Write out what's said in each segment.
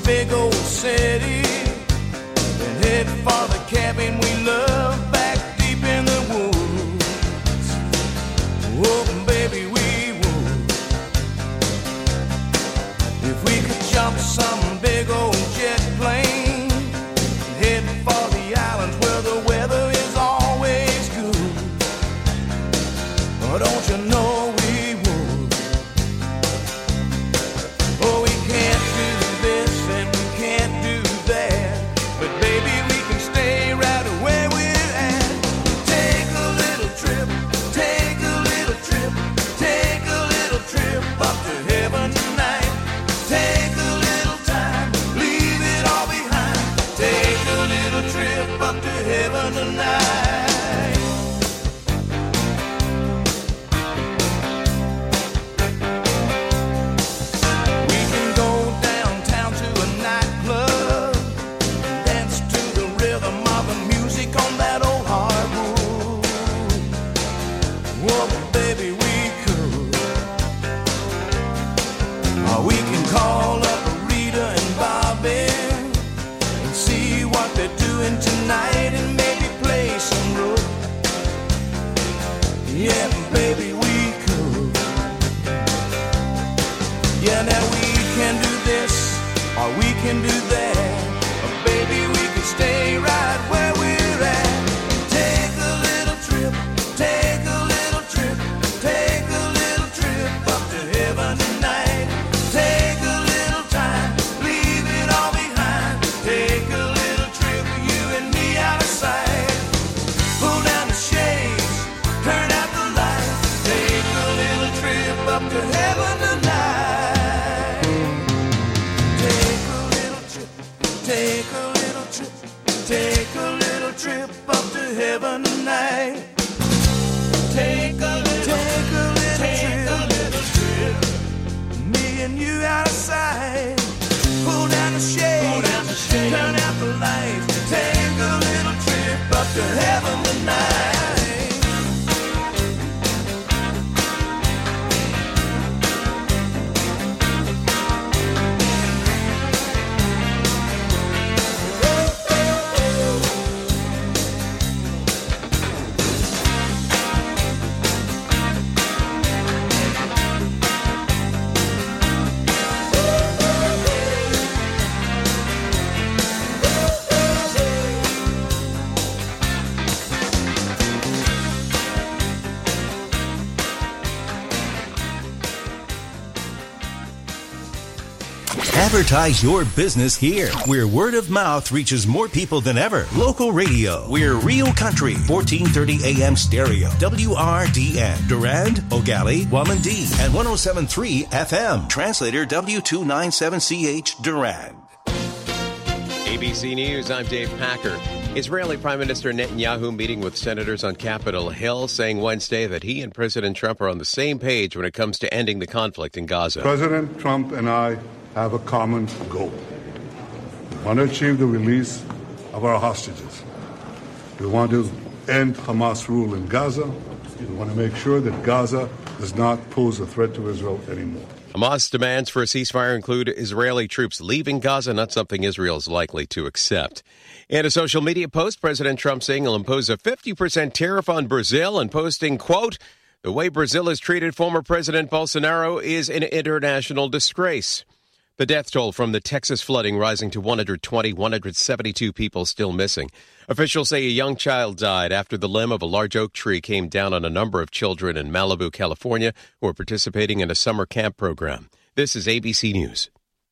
big old city, then head for the cabin we love back deep in the woods. Oh, baby, we would. If we could jump some big old jet plane, head for the islands where the weather is always good. Oh, don't you know we would? Oh, we can't do this and we can't do that, but baby, we can stay right where we're at. Take a little trip, take a little trip, take a little trip up to heaven tonight. Take a little time, leave it all behind. Take a little trip up to heaven tonight. We can go downtown to a nightclub, dance to the rhythm of the music on that old hardwood. Whoa, baby, we could. Or we can call up Rita and Bobby and see what they're doing tonight and maybe play some road. Yeah, baby, we could. Yeah, now we can do this or we can do that, or baby, we can stay right where we're at. Take a little trip, take a little trip, take a little trip up to heaven tonight. Take a little time, leave it all behind. Take a little trip, you and me out of sight. Pull down the shades, turn out the lights. Take a little trip up to heaven tonight. Take a little trip, take a little trip, take a little trip up to heaven tonight. Take a little trip, me and you outside. Pull down the shades, turn out the lights. Take a little trip up to heaven tonight. Advertise your business here, where word of mouth reaches more people than ever. Local radio. We're Real Country, 1430 AM stereo. WRDN. Durand, Ogali, Wamandee, and 107.3 FM. Translator W297CH Durand. ABC News, I'm Dave Packer. Israeli Prime Minister Netanyahu meeting with senators on Capitol Hill, saying Wednesday that he and President Trump are on the same page when it comes to ending the conflict in Gaza. President Trump and I have a common goal. We want to achieve the release of our hostages. We want to end Hamas rule in Gaza. We want to make sure that Gaza does not pose a threat to Israel anymore. Hamas demands for a ceasefire include Israeli troops leaving Gaza, not something Israel is likely to accept. In a social media post, President Trump saying he'll impose a 50% tariff on Brazil and posting, quote, "The way Brazil has treated former President Bolsonaro is an international disgrace." The death toll from the Texas flooding rising to 172 people still missing. Officials say a young child died after the limb of a large oak tree came down on a number of children in Malibu, California, who were participating in a summer camp program. This is ABC News.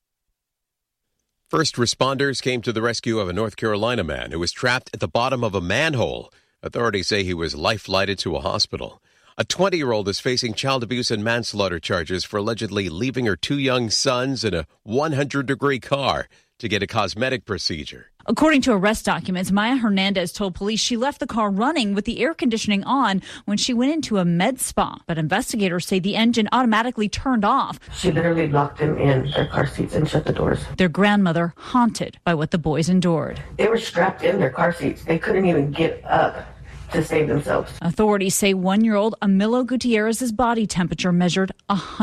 First responders came to the rescue of a North Carolina man who was trapped at the bottom of a manhole. Authorities say he was life-flighted to a hospital. A 20-year-old is facing child abuse and manslaughter charges for allegedly leaving her two young sons in a 100-degree car to get a cosmetic procedure. According to arrest documents, Maya Hernandez told police she left the car running with the air conditioning on when she went into a med spa. But investigators say the engine automatically turned off. She literally locked them in their car seats and shut the doors. Their grandmother haunted by what the boys endured. They were strapped in their car seats. They couldn't even get up to save themselves. Authorities say 1-year-old Amilo Gutierrez's body temperature measured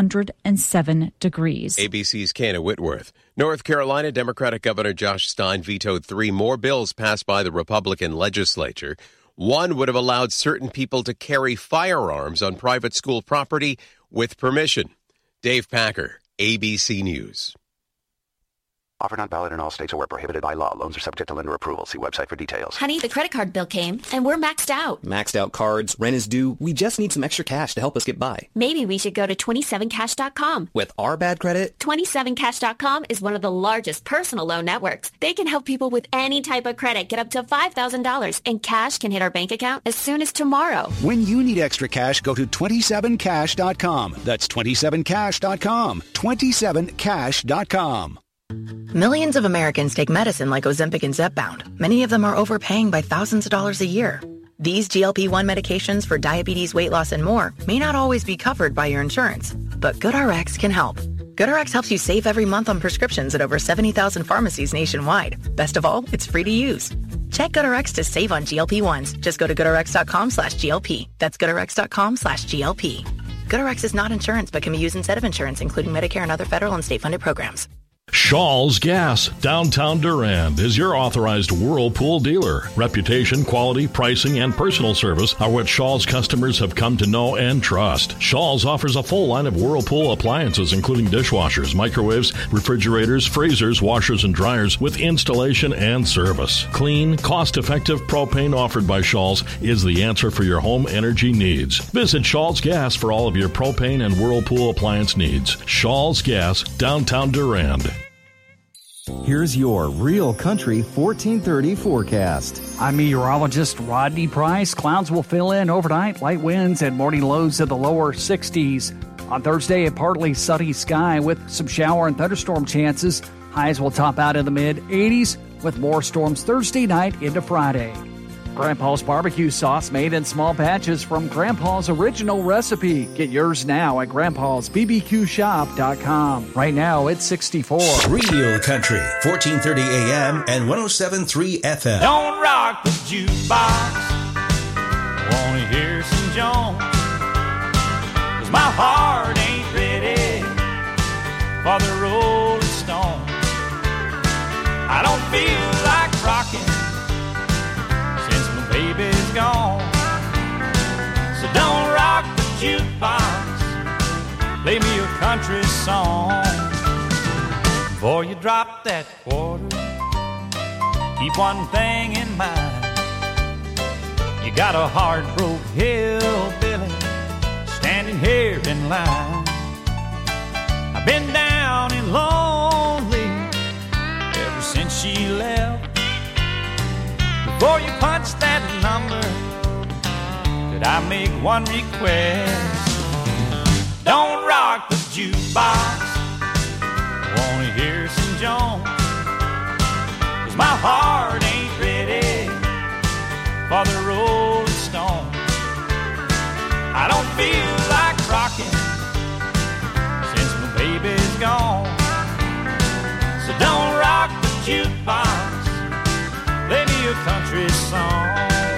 107 degrees. ABC's Kana Whitworth. North Carolina Democratic Governor Josh Stein vetoed 3 more bills passed by the Republican legislature. One would have allowed certain people to carry firearms on private school property with permission. Dave Packer, ABC News. Offer not valid in all states or where prohibited by law. Loans are subject to lender approval. See website for details. Honey, the credit card bill came, and we're maxed out. Maxed out cards, rent is due. We just need some extra cash to help us get by. Maybe we should go to 27cash.com. With our bad credit? 27cash.com is one of the largest personal loan networks. They can help people with any type of credit get up to $5,000, and cash can hit our bank account as soon as tomorrow. When you need extra cash, go to 27cash.com. That's 27cash.com. 27cash.com. Millions of Americans take medicine like Ozempic and Zepbound. Many of them are overpaying by thousands of dollars a year. These GLP-1 medications for diabetes, weight loss, and more may not always be covered by your insurance, but GoodRx can help. GoodRx helps you save every month on prescriptions at over 70,000 pharmacies nationwide. Best of all, it's free to use. Check GoodRx to save on GLP-1s. Just go to GoodRx.com/GLP. That's GoodRx.com/GLP. GoodRx is not insurance, but can be used instead of insurance, including Medicare and other federal and state-funded programs. Shaw's Gas, downtown Durand, is your authorized Whirlpool dealer. Reputation, quality, pricing, and personal service are what Shaw's customers have come to know and trust. Shaw's offers a full line of Whirlpool appliances, including dishwashers, microwaves, refrigerators, freezers, washers, and dryers, with installation and service. Clean, cost-effective propane offered by Shaw's is the answer for your home energy needs. Visit Shaw's Gas for all of your propane and Whirlpool appliance needs. Shaw's Gas, downtown Durand. Here's your Real Country 1430 forecast. I'm meteorologist Rodney Price. Clouds will fill in overnight, light winds and morning lows in the lower 60s. On Thursday, a partly sunny sky with some shower and thunderstorm chances. Highs will top out in the mid-80s with more storms Thursday night into Friday. Grandpa's barbecue sauce made in small batches from Grandpa's original recipe. Get yours now at grandpa'sbbqshop.com. Right now, it's 64. Real Country, 1430 AM and 107.3 FM. Don't rock the jukebox. Wanna hear some Jones? 'Cause my heart ain't ready for the Rolling Stones. I don't feel like rocking since my baby's gone. So don't rock the jukebox, play me a country song. Before you drop that quarter, keep one thing in mind. You got a heart-broke hillbilly standing here in line. I've been down and lonely ever since she left. Before you punch that number, could I make one request? Don't rock the jukebox, wanna hear some Jones. 'Cause my heart ain't ready for the Rolling Stones. I don't feel like rocking since my baby's gone. So don't rock the jukebox, play me a country song.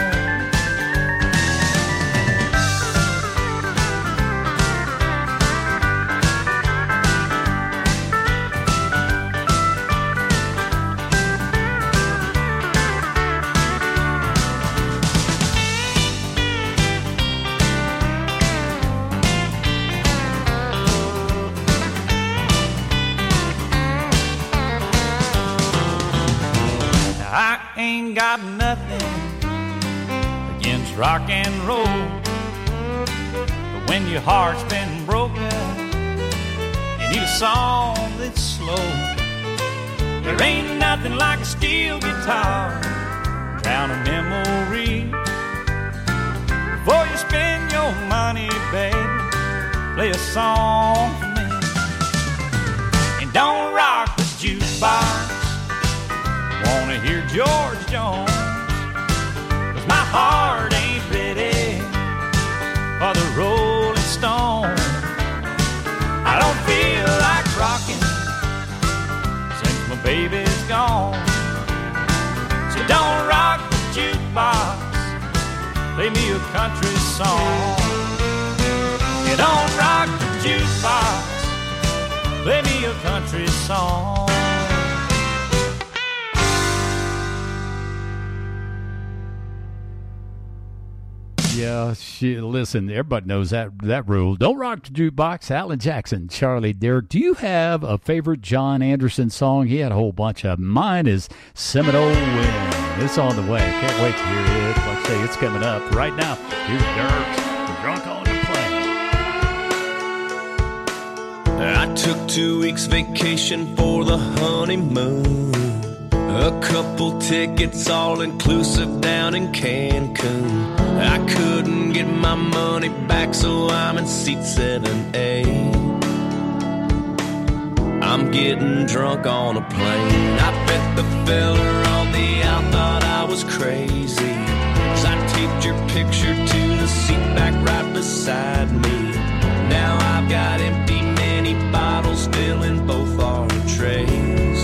I ain't got nothing against rock and roll, but when your heart's been broken, you need a song that's slow. There ain't nothing like a steel guitar, drown a memory. Before you spend your money, baby, play a song for me. And don't rock the jukebox, wanna hear George Jones. 'Cause my heart ain't ready for the Rolling Stones. I don't feel like rocking since my baby's gone. So don't rock the jukebox, play me a country song. You don't rock the jukebox, play me a country song. Yeah, listen, everybody knows that rule. Don't rock the jukebox. Alan Jackson, Charlie Derrick. Do you have a favorite John Anderson song? He had a whole bunch of them. Mine is Seminole Wind. It's on the way. Can't wait to hear it. Like I say, it's coming up right now. Here's Derrick's Drunk on the Plane. I took 2 weeks vacation for the honeymoon. A couple tickets all inclusive down in Cancun. I couldn't get my money back, so I'm in seat 7A. I'm getting drunk on a plane. I bet the fella on the out thought I was crazy, 'cause I taped your picture to the seat back right beside me. Now I've got empty mini bottles filling both our trays.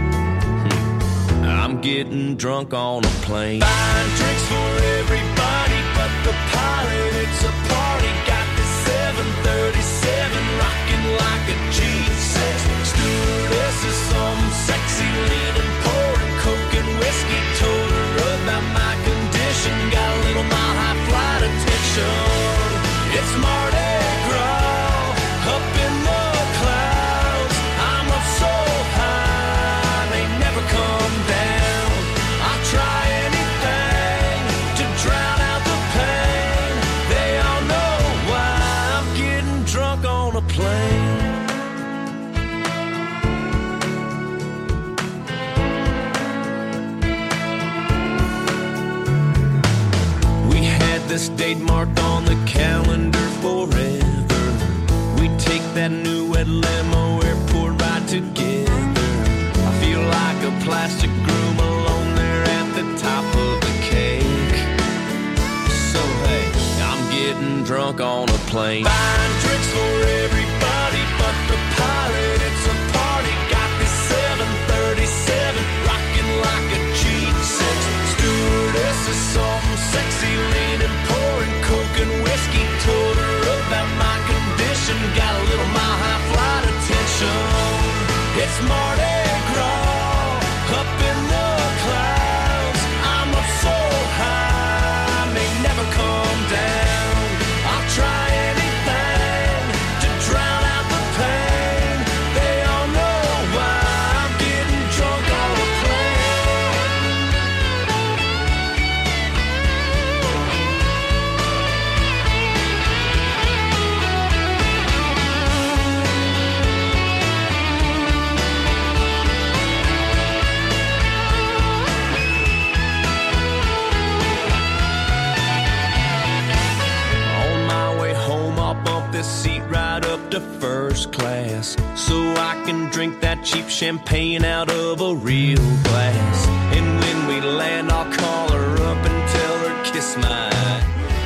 I'm getting drunk on a plane. Buying drinks for everybody but the pilot. It's a party. Got the 737 rocking like a G6. Stewardess is some sexy leaning, pouring coke and whiskey. Told her about my condition. Got a little mile high flight attention. It's Mardi Gras up in the clouds. I'm up so high they never come down. I'll try anything to drown out the pain. They all know why I'm getting drunk on a plane. We had this date marked on the calendar forever. We take that new red limo airport ride together. I feel like a plastic groom alone there at the top of the cake. So hey, I'm getting drunk on a plane. Buying drinks for everybody but the pilot. It's a party. Got this 737 rocking like a G6. Stewardess is some sexy leaning, pouring coke and whiskey. Told her about my condition. Got a little mile high flight attention. It's Mardi Gras up in the clouds. I'm up so high, may never come down. I'll try anything to drown out the pain. They all know why I'm getting drunk on a this seat right up to first class, so I can drink that cheap champagne out of a real glass. And when we land, I'll call her up and tell her kiss my eye.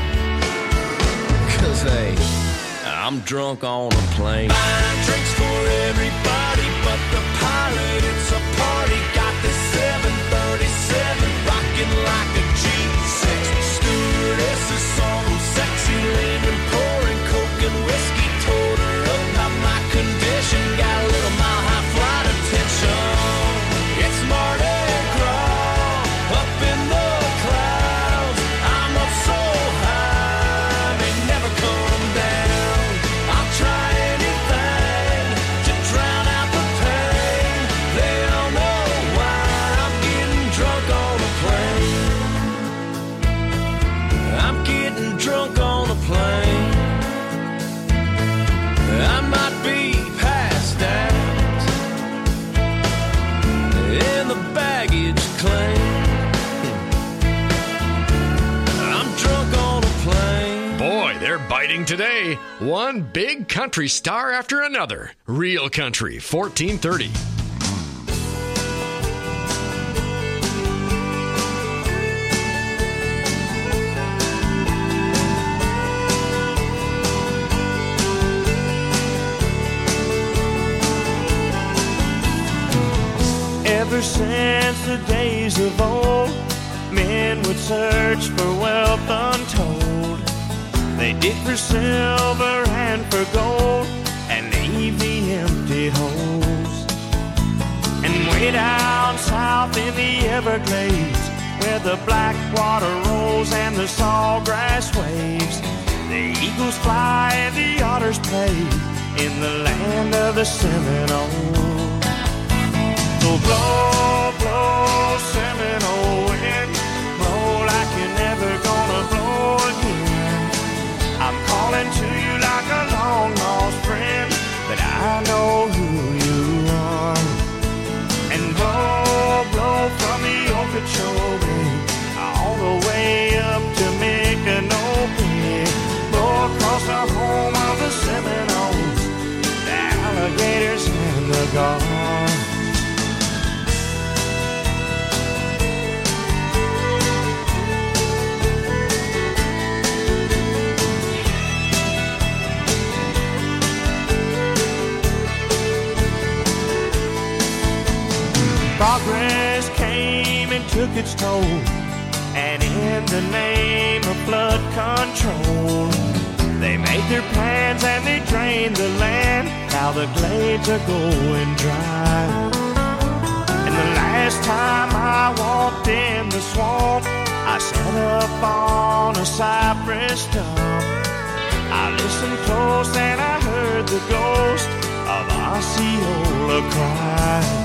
'Cause hey, I'm drunk on a plane. Buying drinks for everybody but the pilot. It's a party. Got this 737 rocking like a G6. Stewardess is some sexy leaning, pouring coke and whiskey. Told her about my condition. Got a little mile high flight attention. It's Mardi Gras up in the clouds. I'm up so high, may never come down. I'll try anything to drown out the pain. They all know why I'm getting drunk on a plane. I'm getting drunk on a plane. I might be passed out in the baggage claim. I'm drunk on a plane. Boy, they're biting today. One big country star after another. Real Country 1430. Ever since the days of old, Men would search for wealth untold. They dig for silver and for gold and leave the empty holes. And way down south in the Everglades, where the black water rolls and the sawgrass waves, the eagles fly and the otters play in the land of the Seminoles. So blow, blow, Seminole wind, blow like you're never gonna blow again. I'm calling to you like a long lost friend, but I know who you are. And blow, blow from the Okeechobee all the way up to Micanopy. Blow across the home of the Seminoles, the alligators and the gulls. Progress came and took its toll, and in the name of flood control, they made their plans and they drained the land. Now the glades are going dry. And the last time I walked in the swamp, I sat up on a cypress stump. I listened close and I heard the ghost of Osceola cry.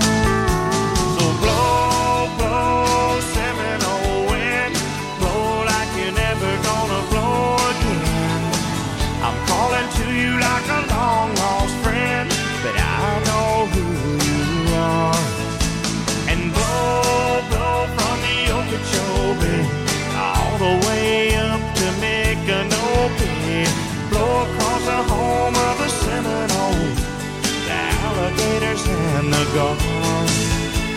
Blow, blow, Seminole wind, blow like you're never gonna blow again. I'm calling to you like a long lost friend, but I know who you are. And blow, blow from the Okeechobee all the way up to Micanopy. Blow across the home of the Seminoles, the alligators and the gulls.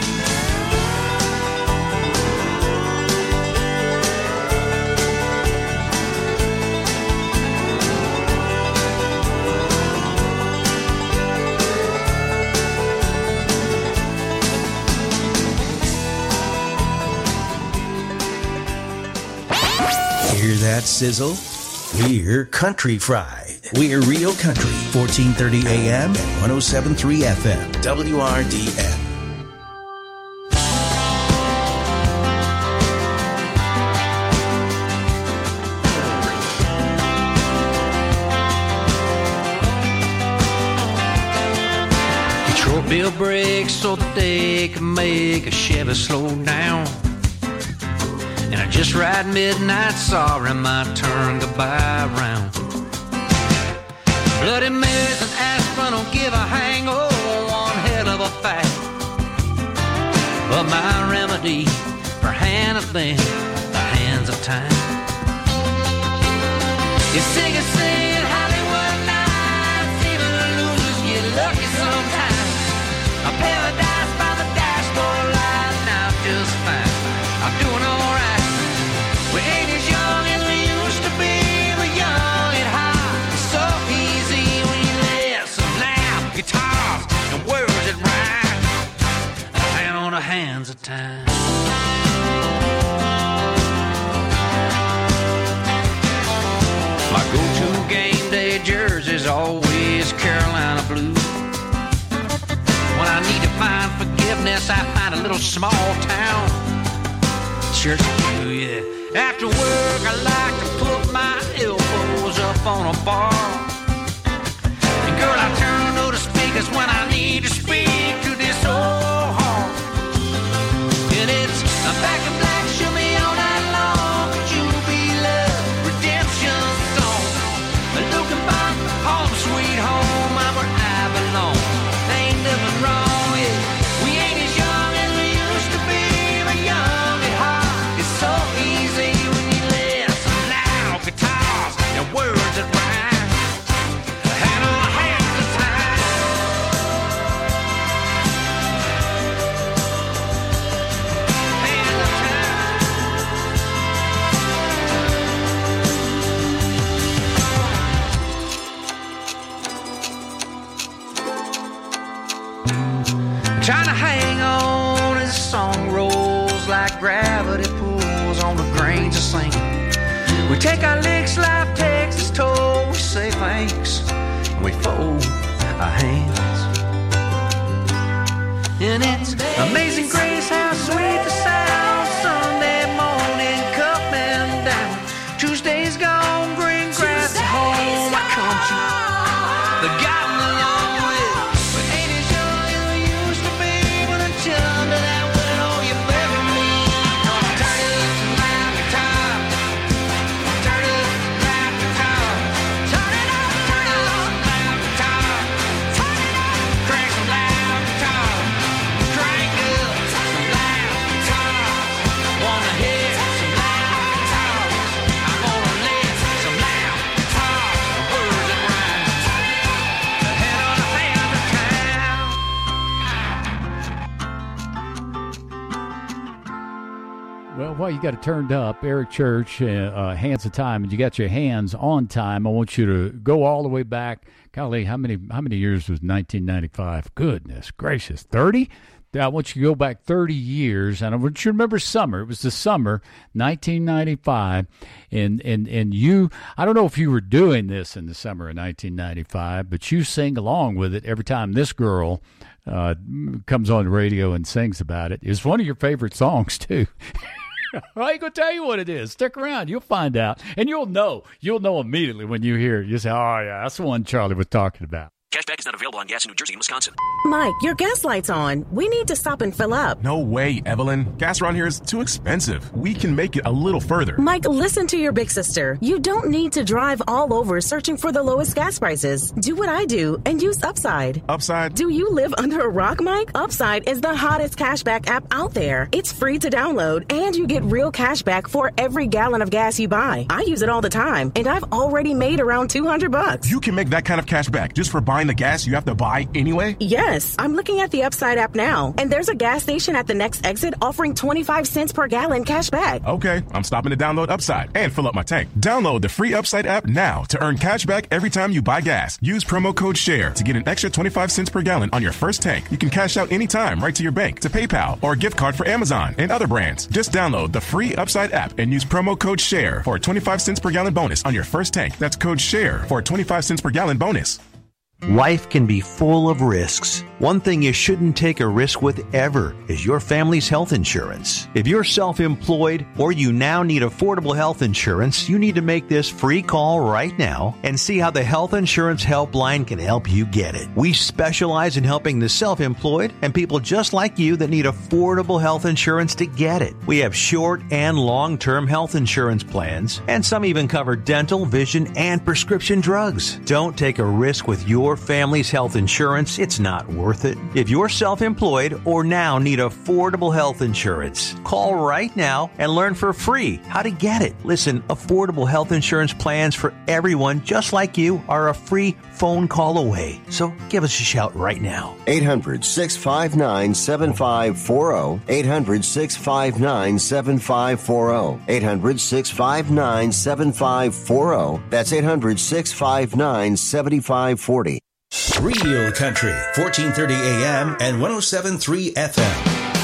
Hear that sizzle? We're Country Fried. We're Real Country, 1430 AM and 107.3 FM, WRDN. Detroit bill brakes so that they can make a Chevy slow down. And I just ride midnight, sorry my turn goodbye round. Bloody Marys and aspirin don't give a hangover, one hell of a fact. But my remedy for handling the hands of time is singing, singing Hollywood nights. Even the losers get lucky sometimes. A paradise by the dashboard light, now just fine. I'm doing alright. We ain't as young as we used to be, but young and hot. It's so easy when you listen loud guitars and words that rhyme. Hand on the hands of time. My go-to game day jersey's always Carolina blue. When I need to find forgiveness, I find a little small town church do, yeah. After work, I like to put my elbows up on a bar. And girl, I turn to the speakers when I need to speak to this old heart. And it's a back in black, show me all night long. Could you be love, redemption song? Looking back, home sweet home, I'm where I belong. There ain't nothing wrong, yeah. We ain't as young as we used to be, but young at heart. It's so easy when you listen loud guitars and words that rhyme. Hand on hands of time. Hand of time. singing. We take our licks, life takes its toll. We say thanks, and we fold our hands. And it's amazing grace how sweet the sound. Sunday morning coming down. Tuesday's gone, green grass at home. I come to the gotten along with. But ain't as young as we used to be when I jumped to that window you bury me. Turn it up some loud guitar. Turn it up some loud guitar. Turn it up some loud guitar. Turn it up. Crank some loud guitar. Crank up some loud guitar. Wanna hear some loud guitar. I'm gonna live some loud guitar. Words that rhyme. Ahead on the hand of town. Well, while you got it turned up, Eric Church, Hands of Time, and you got your hands on time, I want you to go all the way back. Golly, how many years was 1995? Goodness gracious, 30? I want you to go back 30 years, and I want you to remember summer. It was the summer, 1995, and you, I don't know if you were doing this in the summer of 1995, but you sing along with it every time this girl comes on the radio and sings about it. It's one of your favorite songs, too. I ain't gonna tell you what it is. Stick around, you'll find out, and you'll know immediately when you hear it. You say, "Oh yeah, that's the one Charlie was talking about." Cashback is not available on gas in New Jersey and Wisconsin. Mike, your gas light's on. We need to stop and fill up. No way, Evelyn. Gas around here is too expensive. We can make it a little further. Mike, listen to your big sister. You don't need to drive all over searching for the lowest gas prices. Do what I do and use Upside. Upside? Do you live under a rock, Mike? Upside is the hottest cashback app out there. It's free to download, and you get real cashback for every gallon of gas you buy. I use it all the time, and I've already made around $200. You can make that kind of cashback just for buying the gas you have to buy anyway? Yes, I'm looking at the Upside app now, and there's a gas station at the next exit offering 25 cents per gallon cash back. Okay, I'm stopping to download Upside and fill up my tank. Download the free Upside app now to earn cash back every time you buy gas. Use promo code SHARE to get an extra 25 cents per gallon on your first tank. You can cash out anytime right to your bank, to PayPal, or a gift card for Amazon and other brands. Just download the free Upside app and use promo code SHARE for a 25 cents per gallon bonus on your first tank. That's code SHARE for a 25 cents per gallon bonus. Life can be full of risks. One thing you shouldn't take a risk with ever is your family's health insurance. If you're self-employed or you now need affordable health insurance, you need to make this free call right now and see how the Health Insurance Helpline can help you get it. We specialize in helping the self-employed and people just like you that need affordable health insurance to get it. We have short and long-term health insurance plans, and some even cover dental, vision, and prescription drugs. Don't take a risk with your family's health insurance. It's not worth it. If you're self-employed or now need affordable health insurance, call right now and learn for free how to get it. Listen, affordable health insurance plans for everyone just like you are a free phone call away. So give us a shout right now. 800-659-7540. 800-659-7540. 800-659-7540. That's 800-659-7540. Real Country, 1430 AM and 107.3 FM.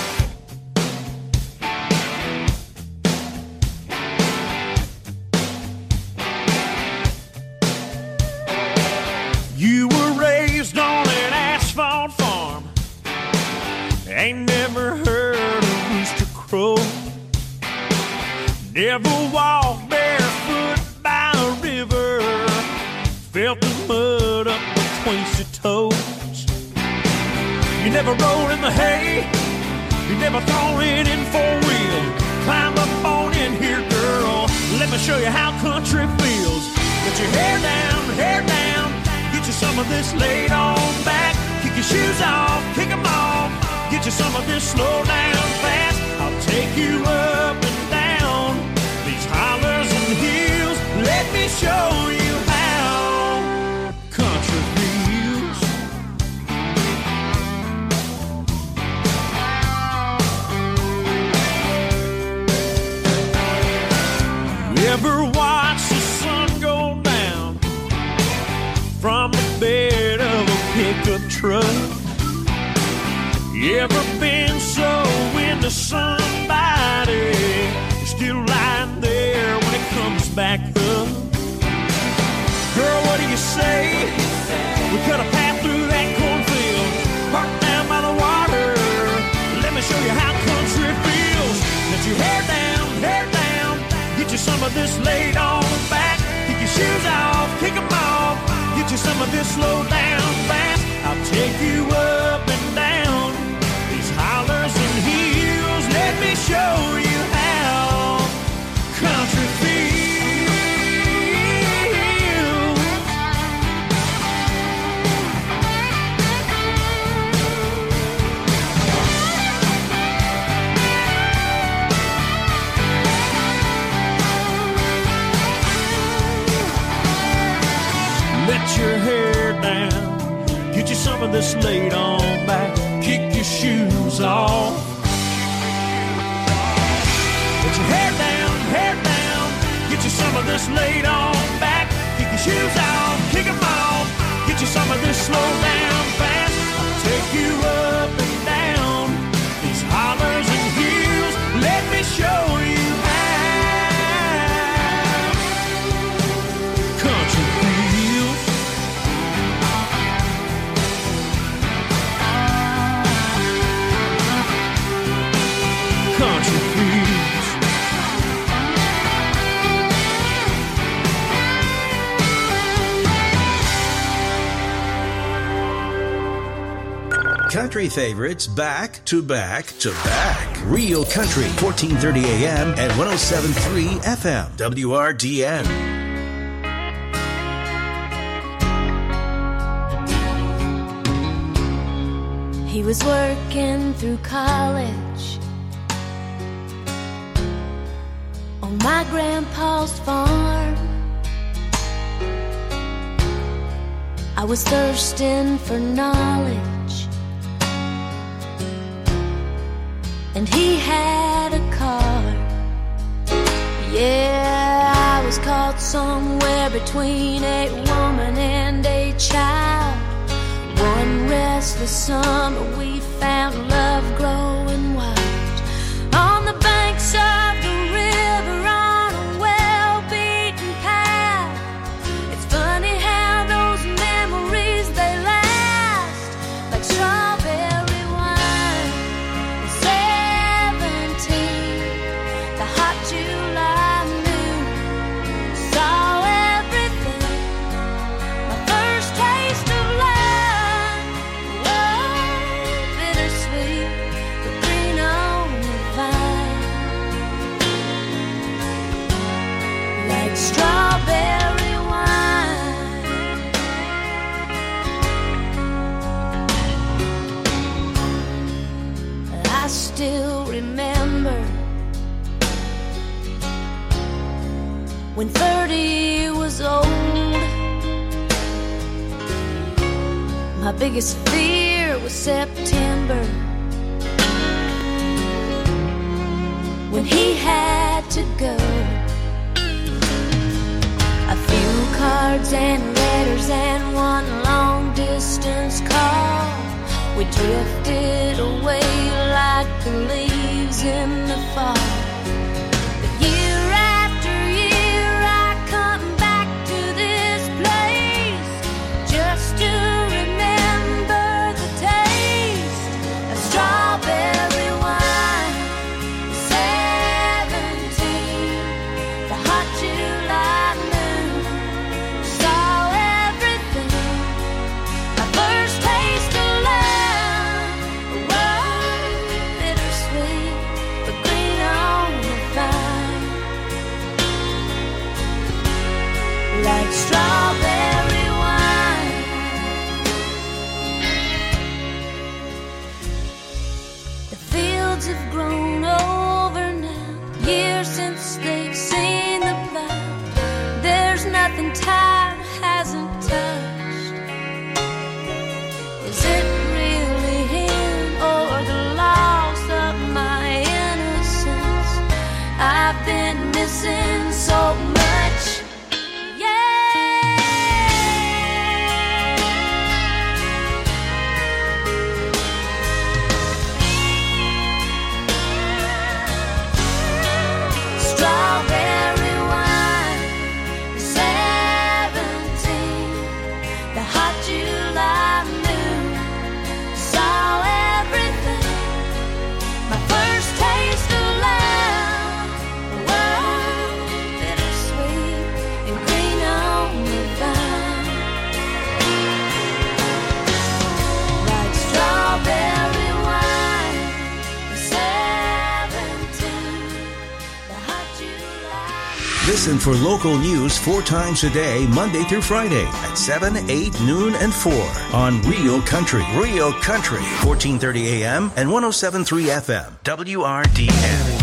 You were raised on an asphalt farm. Ain't never heard a rooster crow. Never walked barefoot by a river. Felt the mud up between your toes. You never rolled in the hay. You never thrown it in four-wheel. Climb up on in here, girl. Let me show you how country feels. Put your hair down. Get you some of this laid on back. Kick your shoes off, kick them off. Get you some of this slow down fast. I'll take you up and down these hollers and hills. Let me show you how country feels. You ever watch the sun go down from the bed of a pickup truck? You ever been so into somebody, you're still lying there back up. Girl, what do you say? We cut a path through that cornfield, park down by the water. Let me show you how country feels. Let your hair down, get you some of this laid on back. Kick your shoes off, kick them off, get you some of this slow down fast. I'll take you up and down these hollers and hills. Let me show you how country feels. Let your hair down, get you some of this laid on back. Kick your shoes off. Let your hair down, get you some of this laid on back. Kick your shoes off, kick them off, get you some of this slow down fast. I'll take you up and down these hollers and hills. Let me show you how country feels. Country feels. Country favorites back to back to back. Real Country, 1430 AM and 107.3 FM. WRDN. He was working through college on my grandpa's farm. I was thirsting for knowledge, and he had a car. Yeah, I was caught somewhere between a woman and a child. One restless summer we found love growing wild on the banks of the river on a well-beaten path. It's funny how those memories, they last like strawberry wine. 17, the hot July noon, saw everything. My first taste of love, oh, bittersweet, but green on the vine, like strawberry wine. I still remember when 30 was old. My biggest fear was September, when he had to go. A few cards and letters and one long distance call. We drifted away like the leaves in the fall. But year after year I come back to this place just to remember the taste of strawberry wine. 17, the hot July noon, saw everything. My first taste of love, oh, bittersweet, but green on the vine, like strawberry wine. The fields have grown over now, years since they've seen the plow. There's nothing time hasn't touched. Is it really him or the loss of my innocence? I've been missing so much. Yeah. Listen for local news 4 times a day, Monday through Friday at 7, 8, noon, and 4 on Real Country. Real Country, 1430 AM and 107.3 FM, WRDN.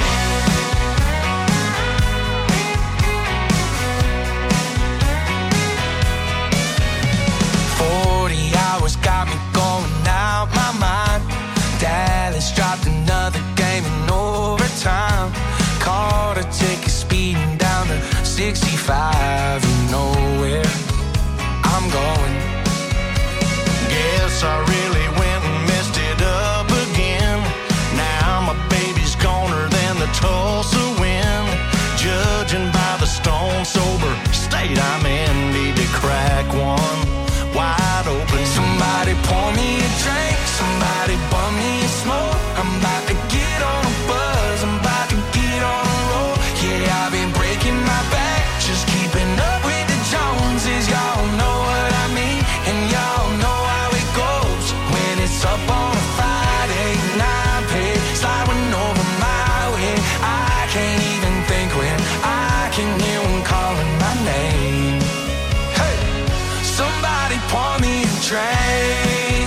Got me going out my mind. Dallas dropped another game in overtime. Caught a ticket speeding down to 65. You know where I'm going. Guess I really went and messed it up again. Now my baby's goner than the Tulsa wind. Judging by the stone sober state I'm in, need to crack one wide open. Somebody pour me a drink, somebody bum me a smoke. I'm about to get on a buzz, I'm about to get on a roll. Yeah, I've been breaking my back, just keeping up with the Joneses. Y'all know what I mean, and y'all know how it goes. When it's up on a Friday, 9 pay, sliding over my way. I can't even think when I can hear them calling my name. Hey, somebody pour me a drink,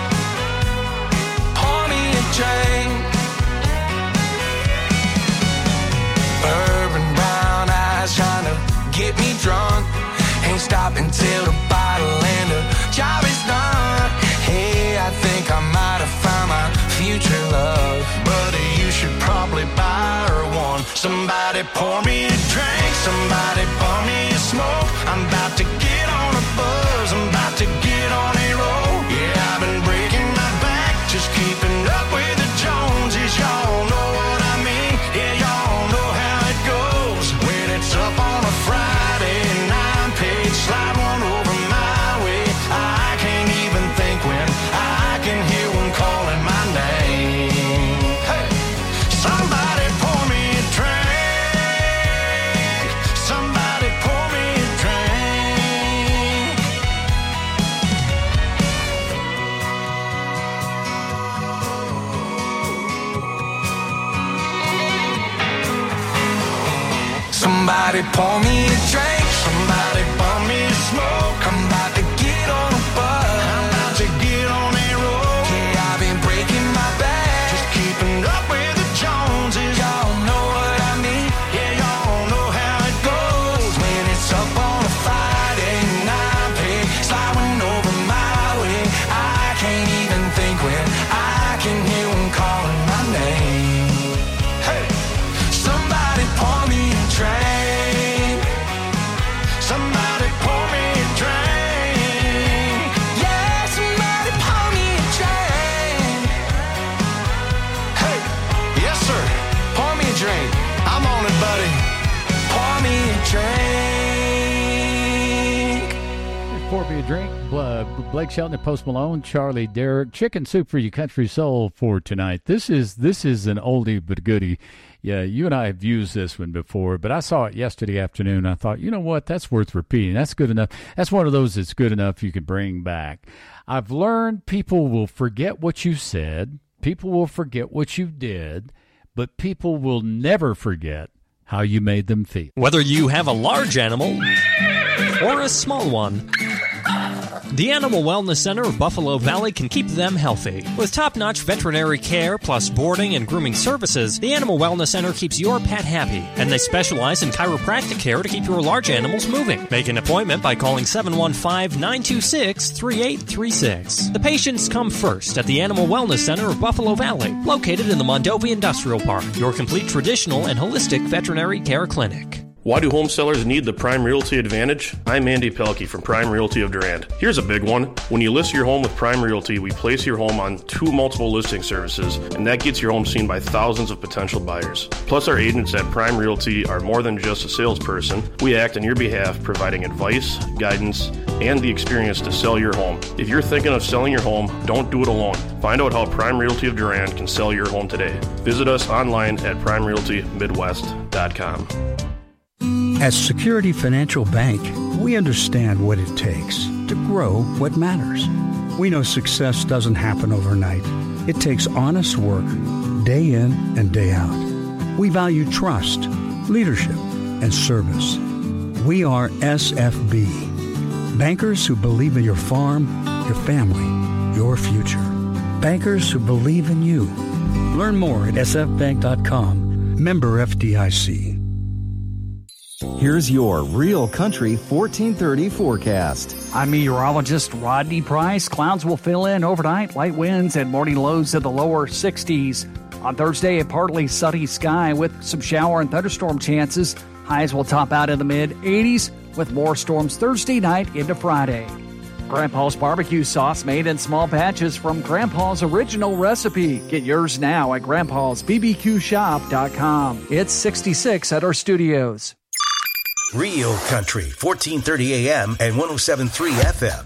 pour me a drink. Urban brown eyes trying to get me drunk. Ain't stopping till the bottle and the job is done. Hey, I think I might have found my future love. Buddy, you should probably buy her one. Somebody pour me a drink, somebody pour me a smoke. I'm about to get on a buzz, I'm about to get on a roll. Yeah, I've been breaking my back, just keeping up with the Joneses. Y'all know what I mean, yeah, y'all know how it goes. When it's up on a Friday, 9 page, slide one over my way. I can't even think when I can hear one calling my name. Hey, somebody pour me a drink, somebody pour me a drink. Somebody pour me a drink, somebody pour me a smoke. I'm about to get on a buzz, I'm about to get on a roll. Yeah, I've been breaking my back, just keeping up with the Joneses. Y'all know what I mean, yeah, y'all know how it goes. When it's up on a Friday, 9 pay, sliding over my way. I can't even think when I can hear them calling my name. Hey, somebody pour me a drink, somebody pour me a drink. Yeah, somebody pour me a drink. Hey, yes sir, pour me a drink. I'm on it, buddy. Pour me a drink. Pour me a drink. Blake Shelton and Post Malone, Charlie Derrick, Chicken Soup for You Country Soul for tonight. This is an oldie but goodie. Yeah, you and I have used this one before, but I saw it yesterday afternoon. I thought, you know what, that's worth repeating. That's good enough. That's one of those that's good enough you can bring back. I've learned people will forget what you said, people will forget what you did, but people will never forget how you made them feel. Whether you have a large animal or a small one, the Animal Wellness Center of Buffalo Valley can keep them healthy. With top-notch veterinary care plus boarding and grooming services, the Animal Wellness Center keeps your pet happy, and they specialize in chiropractic care to keep your large animals moving. Make an appointment by calling 715-926-3836. The patients come first at the Animal Wellness Center of Buffalo Valley, located in the Mondovi Industrial Park, your complete traditional and holistic veterinary care clinic. Why do home sellers need the Prime Realty Advantage? I'm Andy Pelkey from Prime Realty of Durand. Here's a big one. When you list your home with Prime Realty, we place your home on 2 multiple listing services, and that gets your home seen by thousands of potential buyers. Plus, our agents at Prime Realty are more than just a salesperson. We act on your behalf, providing advice, guidance, and the experience to sell your home. If you're thinking of selling your home, don't do it alone. Find out how Prime Realty of Durand can sell your home today. Visit us online at primerealtymidwest.com. At Security Financial Bank, we understand what it takes to grow what matters. We know success doesn't happen overnight. It takes honest work, day in and day out. We value trust, leadership, and service. We are SFB. Bankers who believe in your farm, your family, your future. Bankers who believe in you. Learn more at sfbank.com. Member FDIC. Here's your Real Country 1430 forecast. I'm meteorologist Rodney Price. Clouds will fill in overnight, light winds and morning lows in the lower 60s. On Thursday, a partly sunny sky with some shower and thunderstorm chances. Highs will top out in the mid-80s with more storms Thursday night into Friday. Grandpa's barbecue sauce made in small batches from Grandpa's original recipe. Get yours now at grandpa'sbbqshop.com. It's 66 at our studios. Real Country, 1430 AM and 107.3 FM.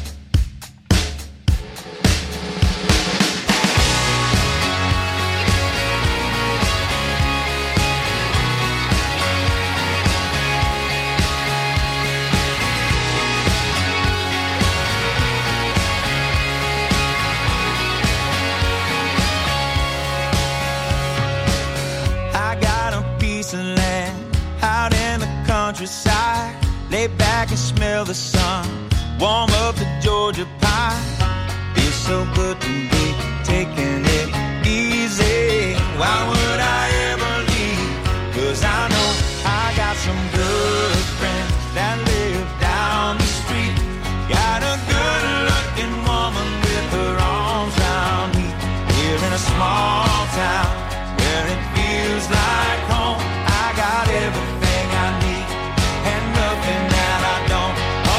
Lay back and smell the sun, warm up the Georgia pie. Feels so good to be taking it easy. Why would I ever leave? 'Cause I know I got some good friends that live down the street. Got a good looking woman with her arms around me. Here in a small town where it feels like home. I got everything I need and nothing that I don't.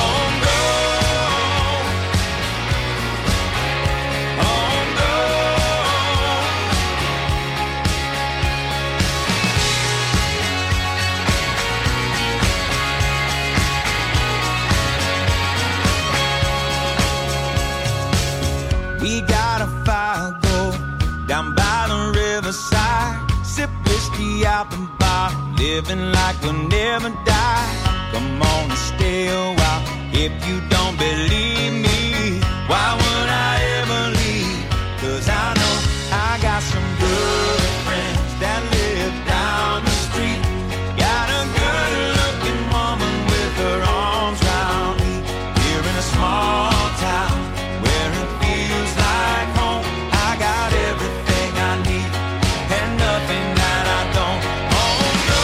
We got a fire go down by the riverside. Sip whiskey out the bar, living like we'll never die. Come on and stay a while. If you don't believe me, why would I ever leave? 'Cause I know I got some good friends that live down the street. Got a good looking woman with her arms around me. Here in a small town where it feels like home. I got everything I need and nothing that I don't. Oh no,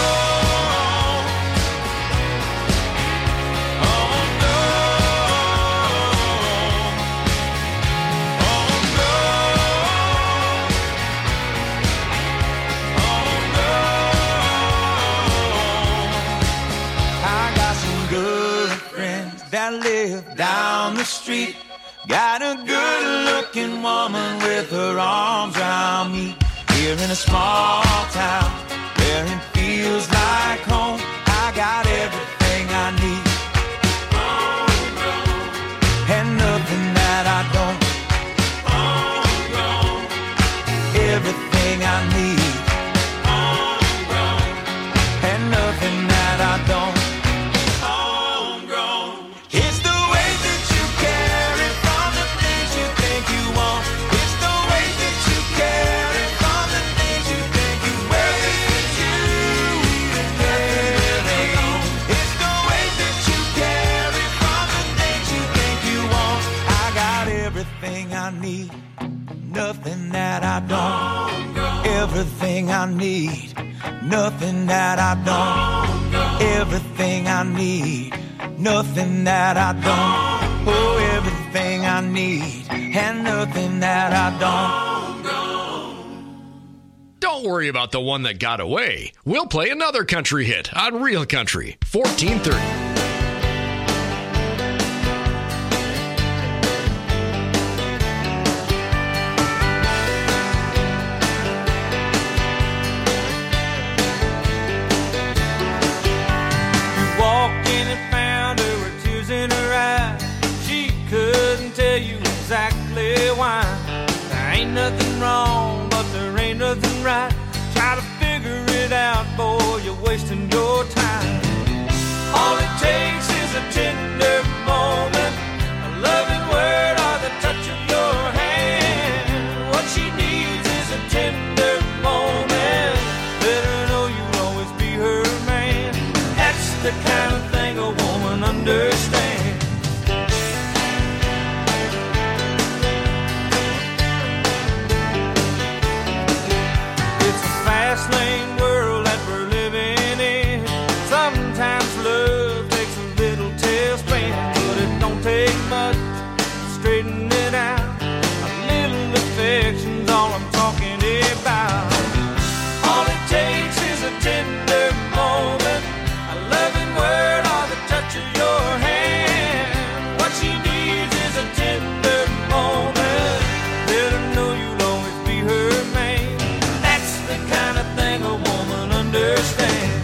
oh no, oh no, oh no. I got some good friends that live down the street. Got a good-looking woman with her arms around me. Here in a small town where it feels like home. I got everything I need and nothing that I don't. Everything I need and nothing that I don't. It's the way that you carry from the things you think you want. It's the way that you carry from the things you think you wear. It's you even carry. It's the way that you carry from the things you think you want. I got everything I need, nothing that I don't. Everything I need, nothing that I don't. Everything I need, nothing that I don't. Oh, everything I need and nothing that I don't. Don't worry about the one that got away. We'll play another country hit on Real Country 1430. Walked in and found her with tears in her eyes. She couldn't tell you exactly why. There ain't nothing wrong, but there ain't nothing right. Try to figure it out, boy, you're wasting your time. All it takes is a tender moment, a loving word or the touch of your hand. What she needs is a tender moment. Let her know you'll always be her man. fast lane world that we're living in. Sometimes love takes a little tail spin, but it don't take much to straighten it out. A little affection's all I'm talking about. All it takes is a tender moment, a loving word, or the touch of your hand. What she needs is a tender moment. Let her know you'll always be her man. That's the kind of thing a woman understands.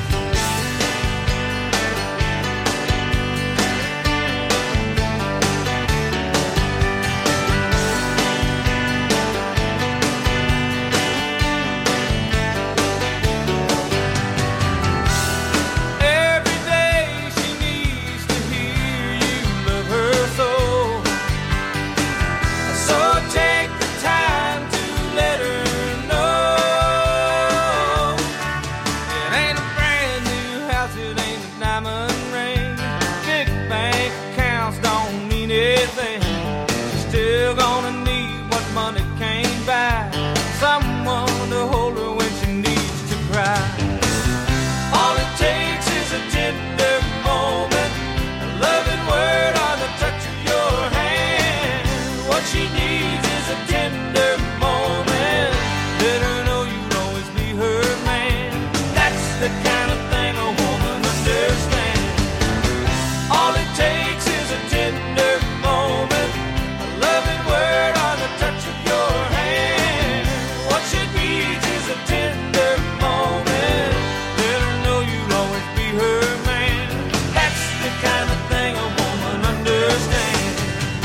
Someone to hold her when she needs to cry. All it takes is a tender moment, a loving word, or the touch of your hand. What she needs is a tender moment. Let her know you'll always be her man. That's the kind of thing a woman understands. All it takes is a tender moment, a loving word, or the touch of your hand. What she needs is a tender moment. Let her know you'll always be her man. That's the kind of thing a woman understands.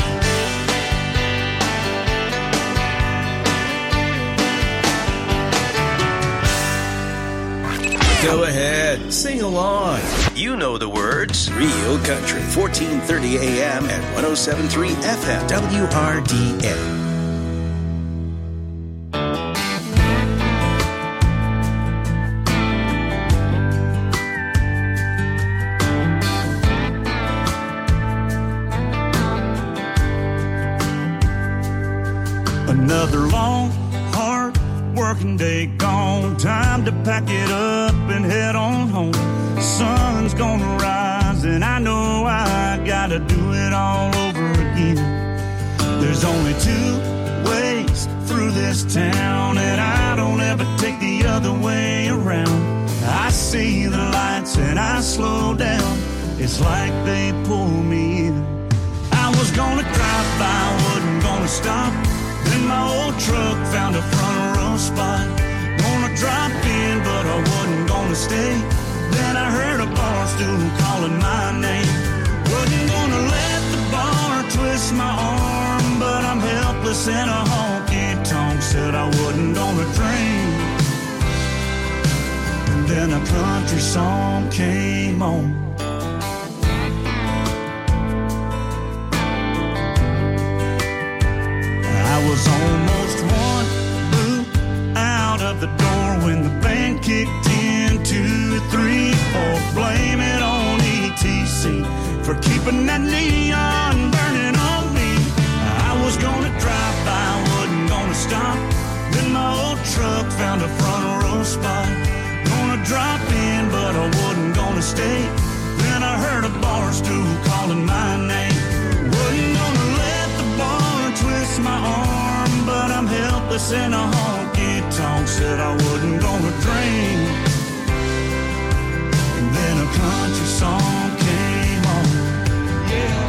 Go ahead, sing along. You know the words. Real Country, 1430 AM and 107.3 FM, WRDN. Another long, hard working day gone. Time to pack it up and head on home. Sun's gonna rise and I know I gotta do it all over again. There's only two ways through this town, and I don't ever take the other way around. I see the lights and I slow down. It's like they pull me in. I was gonna drive by, wasn't gonna stop. Then my old truck found a front row spot. Gonna drop in, but I wasn't gonna stay. Then I heard a bar stool calling my name. Wasn't gonna let the bar twist my arm, but I'm helpless in a honky-tonk. Said I wasn't gonna drink. And then a country song came on. I was almost one boot out of the door when the band kicked in. 2, 3, 4, blame it on ETC for keeping that neon burning on me. I was gonna drive by, wasn't gonna stop. Then my old truck found a front row spot. Gonna drop in, but I wasn't gonna stay. Then I heard a bar stool calling my name. Wasn't gonna let the bar twist my arm, but I'm helpless in a honky-tonk. Said I wasn't gonna drink. And then a country song came on. Yeah.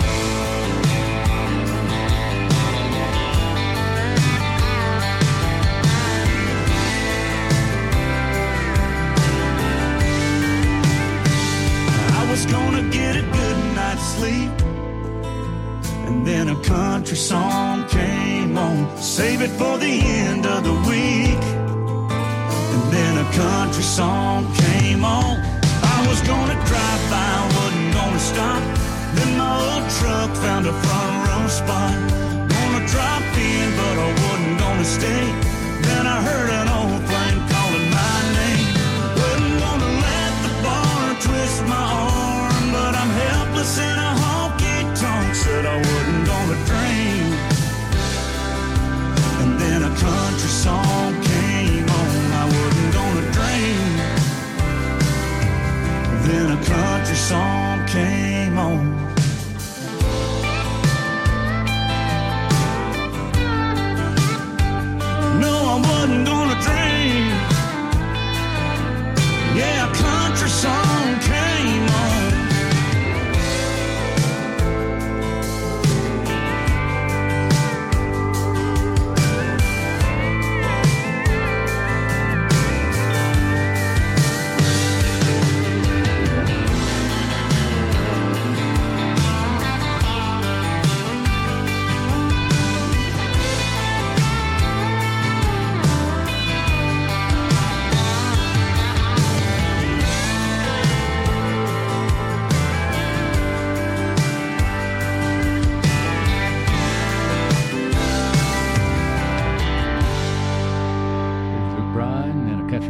I was gonna get a good night's sleep, and then a country song came on. Save it for the end of the week. And then a country song came on. I was gonna drive by, wasn't gonna stop. Then my old truck found a front row spot. Gonna drop in, but I wasn't gonna stay. Then I heard an old flame calling my name. Wasn't gonna let the bar twist my arm, but I'm helpless in a honky-tonk. Said I wasn't gonna drink. And then a country song came on. I wasn't gonna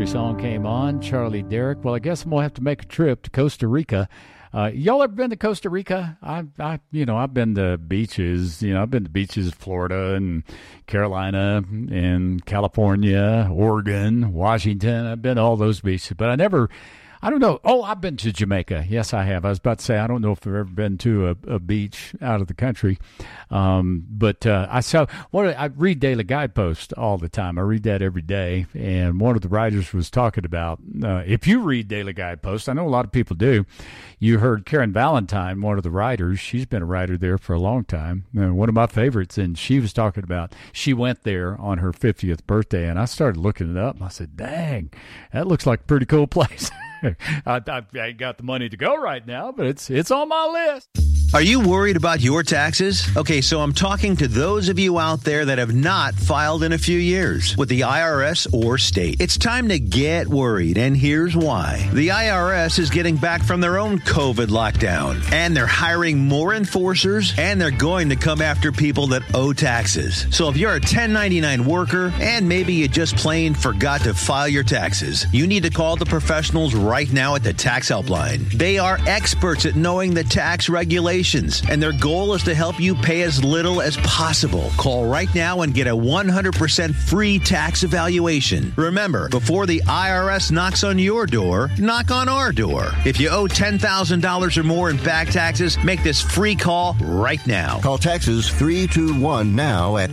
song came on, Charlie Derrick. Well, I guess I'm going to have to make a trip to Costa Rica. Y'all ever been to Costa Rica? I've been to beaches. I've been to beaches in Florida and Carolina and California, Oregon, Washington. I've been to all those beaches, but I don't know. Oh, I've been to Jamaica. Yes, I have. I was about to say, I don't know if I've ever been to a beach out of the country. But I read Daily Guidepost all the time. I read that every day. And one of the writers was talking about, if you read Daily Guidepost, I know a lot of people do. You heard Karen Valentine, one of the writers. She's been a writer there for a long time. One of my favorites. And she was talking about, she went there on her 50th birthday. And I started looking it up. And I said, dang, that looks like a pretty cool place. I ain't got the money to go right now, but it's on my list. Are you worried about your taxes? Okay, so I'm talking to those of you out there that have not filed in a few years with the IRS or state. It's time to get worried, and here's why. The IRS is getting back from their own COVID lockdown, and they're hiring more enforcers, and they're going to come after people that owe taxes. So if you're a 1099 worker, and maybe you just plain forgot to file your taxes, you need to call the professionals right now at the Tax Helpline. They are experts at knowing the tax regulations, and their goal is to help you pay as little as possible. Call right now and get a 100% free tax evaluation. Remember, before the IRS knocks on your door, knock on our door. If you owe $10,000 or more in back taxes, make this free call right now. Call Texas 321 now at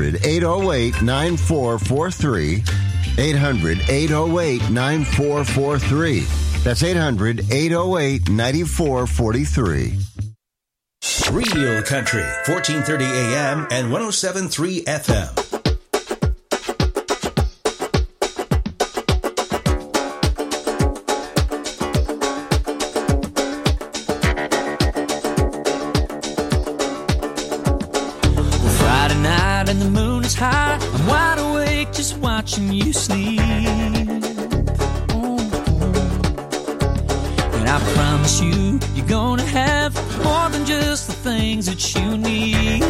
800-808-9443. 800-808-9443. That's 800-808-9443. Real Country, 1430 AM and 107.3 FM. Friday night and the moon is high. I'm wide awake just watching you sleep. And I promise you, you're gonna have more than just the things that you need.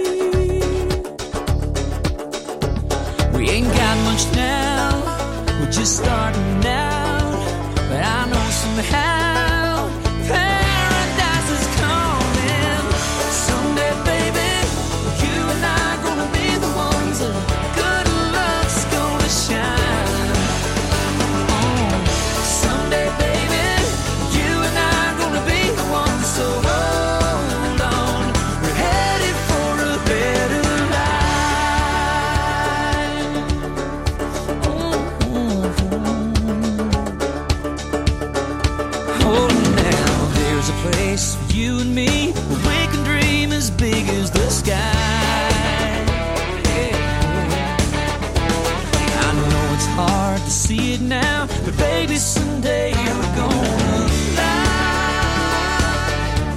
We ain't got much now, we're just starting out. But I know somehow paradise is coming. Someday, baby, you and I are gonna be the ones that good luck's gonna shine. Oh, someday, baby, you and I are gonna be the ones. So hold on, we're headed for a better life. Hold on now, there's a place for you and me where we can dream as big as the sky. I know it's hard to see it now, but baby, someday we're gonna fly.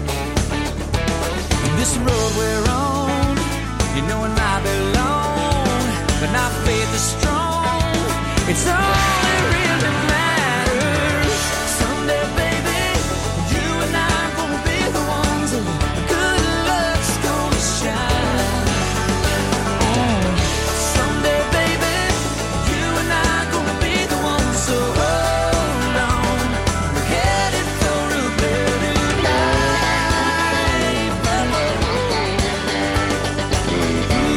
And this road we're on, you know it might be long, but our faith is strong. It's all that really matters. Someday, baby, you and I are gonna be the ones that good luck's gonna shine. Oh, someday, baby, you and I are gonna be the ones. So hold on, we're headed for a better life.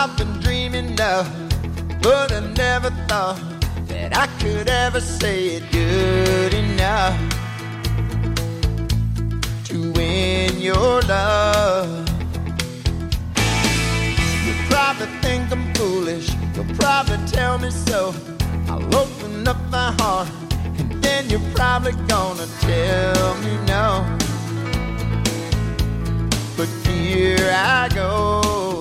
I've been dreaming of, but I never thought that I could ever say it good enough to win your love. You probably think I'm foolish, you'll probably tell me so. I'll open up my heart, and then you're probably gonna tell me no. But here I go.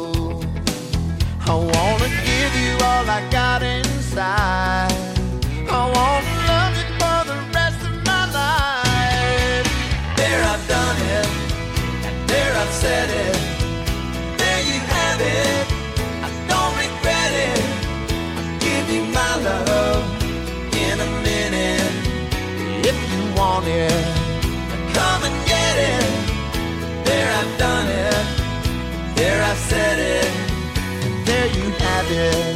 I wanna give you all I got inside. I wanna love you for the rest of my life. There I've done it, and there I've said it. There you have it, I don't regret it. I'll give you my love in a minute. If you want it, come and get it. There I've done it, there I've said it, and there you have it.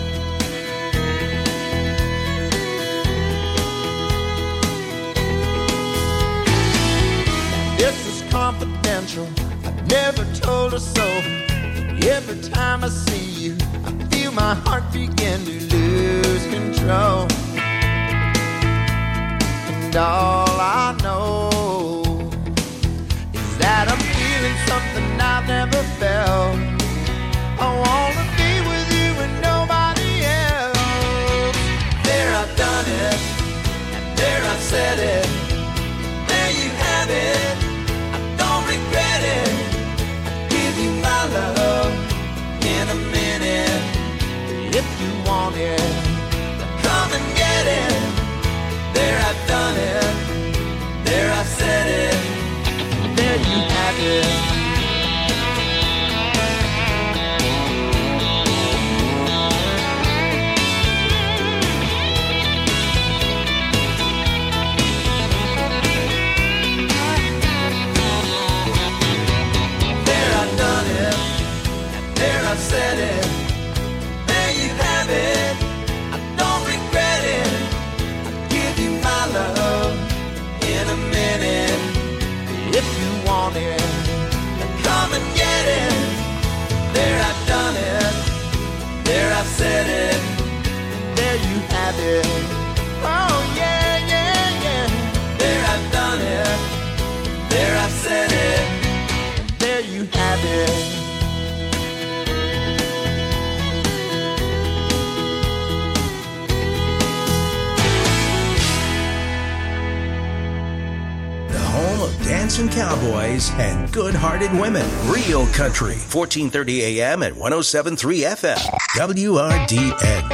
Now this is confidential, I never told her so. Every time I see you, I feel my heart begin to lose control. And all I know that I'm feeling something I've never felt. I wanna be with you and nobody else. There I've done it, and there I've said it. There you have it, I don't regret it. I'll give you my love in a minute. If you want it, come and get it. There I've done it, there I've said it. There you have it. There I've done it, and there I've said it. There you have it, I don't regret it. I'll give you my love in a minute. If you want it, come and get it. There I've done it, there I've said it, there you have it. Oh yeah, yeah, yeah. There I've done it, there I've said it, there you have it. Home of dancing cowboys and good-hearted women. Real Country, 1430 AM and 107.3 FM. WRDN.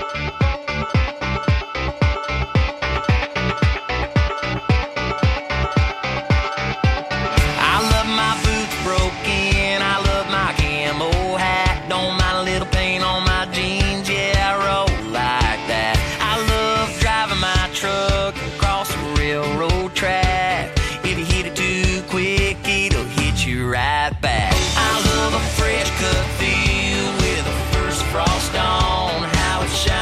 I love my boots broken, I love my camo hat. Don't mind a little paint on my jeans, yeah, I roll like that. I love driving my truck across the railroad track. If you hit it too quick, it'll hit you right back. I love a fresh cut field with a first frost on. How it shines.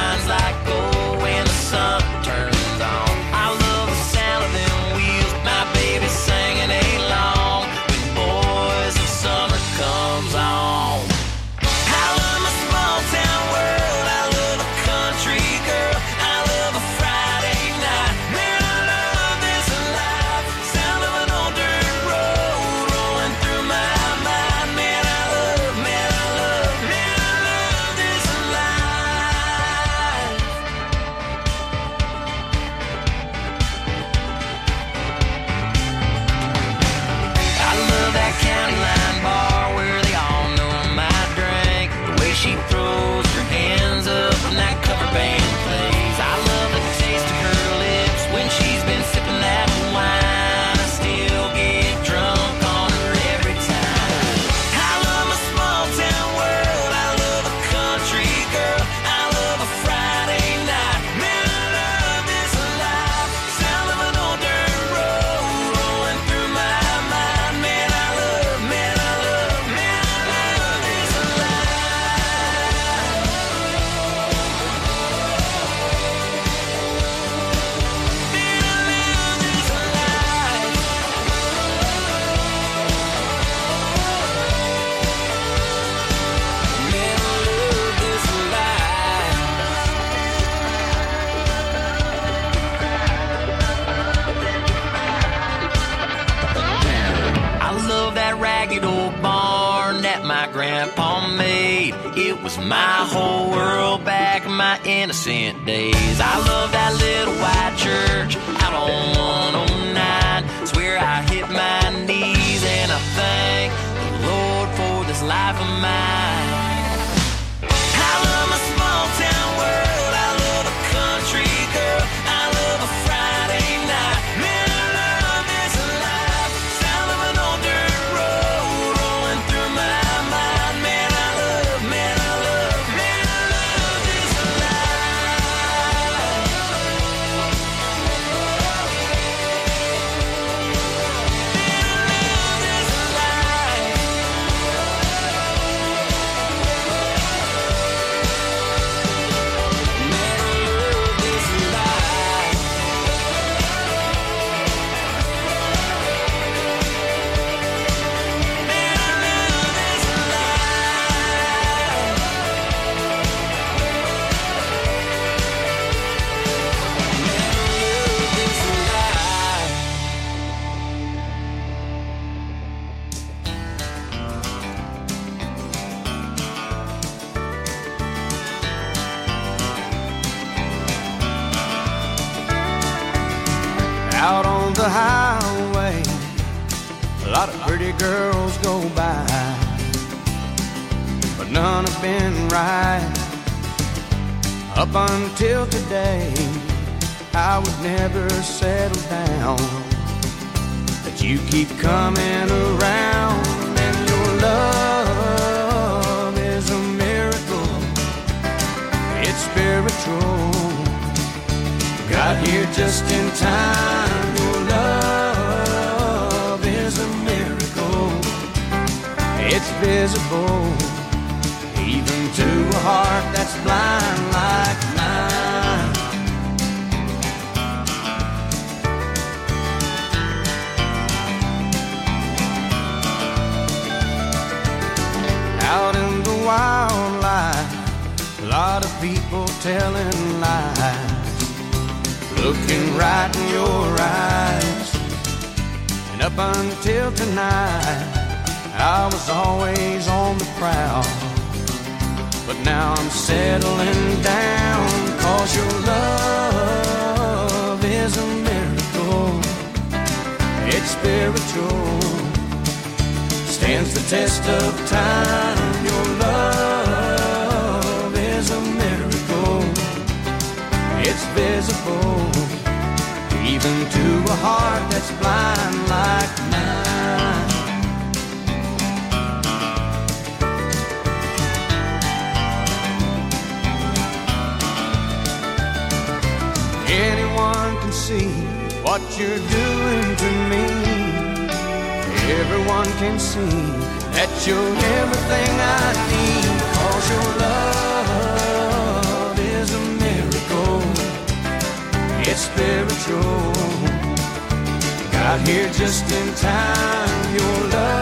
ragged old barn that my grandpa made. It was my whole world back in my innocent days. I love that little white church out on 109. It's where I hit my knees and I thank the Lord for this life of mine. I love my small town world. I love a country girl. I love a Friday night. Man, I love this life. Sound of an old dirt road rolling through my mind. Man, I love this Out on the highway, a lot of pretty girls go by, but none have been right. Up until today, I would never settle down, but you keep coming around, and your love is a miracle. It's spiritual. Got here just in time. Your love is a miracle. It's visible, even to a heart that's blind like mine. Out in the wildlife, a lot of people telling lies, looking right in your eyes. And up until tonight, I was always on the prowl, but now I'm settling down, 'cause your love is a miracle. It's spiritual, stands the test of time. Your love is a miracle. It's visible, even to a heart that's blind like mine. Anyone can see what you're doing to me. Everyone can see that you're everything I need, 'cause your love is a miracle. It's spiritual. Got here just in time. Your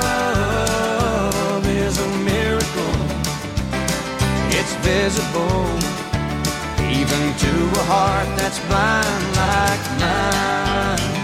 love is a miracle. It's visible, even to a heart that's blind like mine.